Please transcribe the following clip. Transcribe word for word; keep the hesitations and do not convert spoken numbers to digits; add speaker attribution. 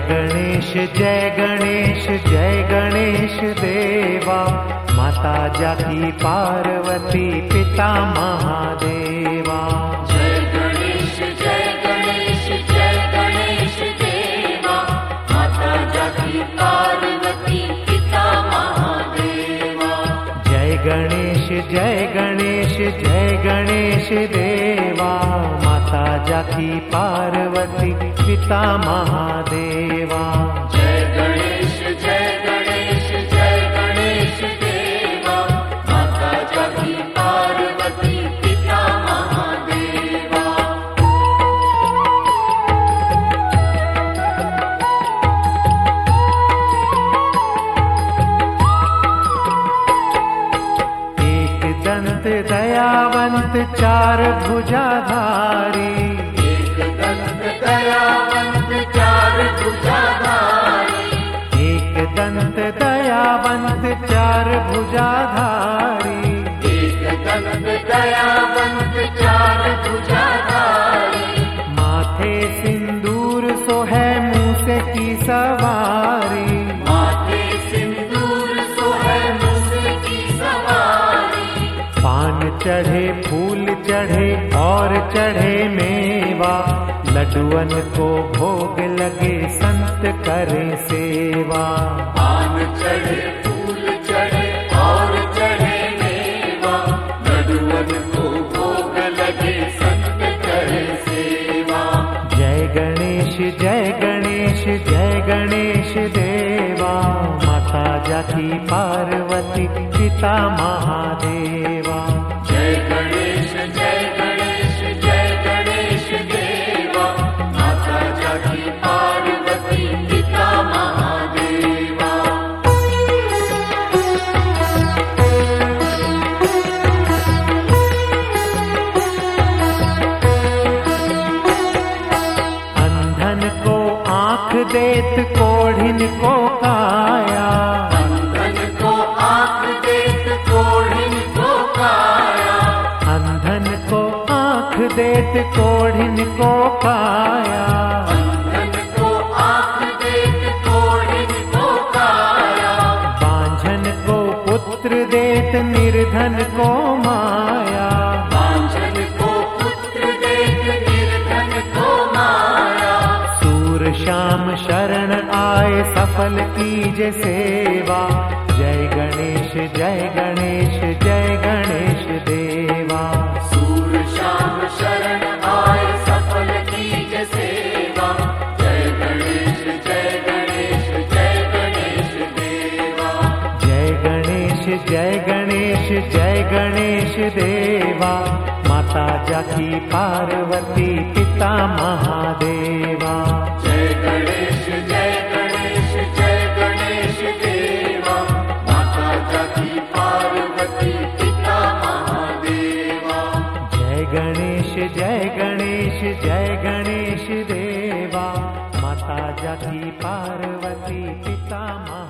Speaker 1: गणेश जय गणेश जय गणेश देवा, माता जाकी पार्वती पिता महादेवा।
Speaker 2: जय गणेश जय गणेश जय गणेश देवा, माता जाकी पार्वती पिता महादेवा।
Speaker 1: जय गणेश जय गणेश जय गणेश देवा, माता जाकी पार्वती पिता महादेवा।
Speaker 2: जय गणेश जय गणेश जय गणेश देवा, माता जाकी पार्वती पिता महादेवा।
Speaker 1: एक दंत दयावंत चार भुजाधारी,
Speaker 2: एक दंत दयावंत चार भुजाधारी,
Speaker 1: एक दंत दयावंत चार भुजाधारी।
Speaker 2: एक दंत दयावंत चार भुजाधारी।
Speaker 1: माथे सिंदूर सोहे मूस की सवारी,
Speaker 2: माथे सिंदूर सोहे मूस की सवारी।
Speaker 1: पान चढ़े फूल चढ़े और चढ़े मेवा, लड्डुअन को भोग लगे संत करें सेवा।
Speaker 2: पान चढ़े फूल चढ़े और चढ़े मेवा, लड्डुअन को भोग लगे संत करे सेवा।
Speaker 1: जय गणेश जय गणेश जय गणेश देवा, माता जाकी पार्वती पिता महादेवा।
Speaker 2: जय गणेश जय गणेश जय गणेश देवा, माता जाकी पार्वती पिता महादेवा।
Speaker 1: अंधन को आँख देत कोढ़िन को काया,
Speaker 2: अंधन को आँख देत कोढ़िन को काया।
Speaker 1: अंधन को आँख देत कोढ़िन को काया।
Speaker 2: अंधन को आँख देत कोढ़िन को काया।
Speaker 1: बांझन को पुत्र देत निर्धन को माया,
Speaker 2: बांझन को पुत्र देत निर्धन को माया।
Speaker 1: सूर श्याम शरण आए सफल कीजे सेवा, जय गणेश जय गणेश जय गणेश देवा।
Speaker 2: सूर श्याम शरण आए सफल कीज सेवा, जय गणेश जय गणेश जय गणेश देवा।
Speaker 1: जय गणेश जय गणेश जय गणेश देवा, माता जाकी पार्वती पिता महादेवा।
Speaker 2: जय गणेश जय गणेश जय गणेश देवा, माता जाकी पार्वती पिता महादेवा।
Speaker 1: जय गणेश जय गणेश जय गणेश देवा, माता जाकी पार्वती पिता महादेवा।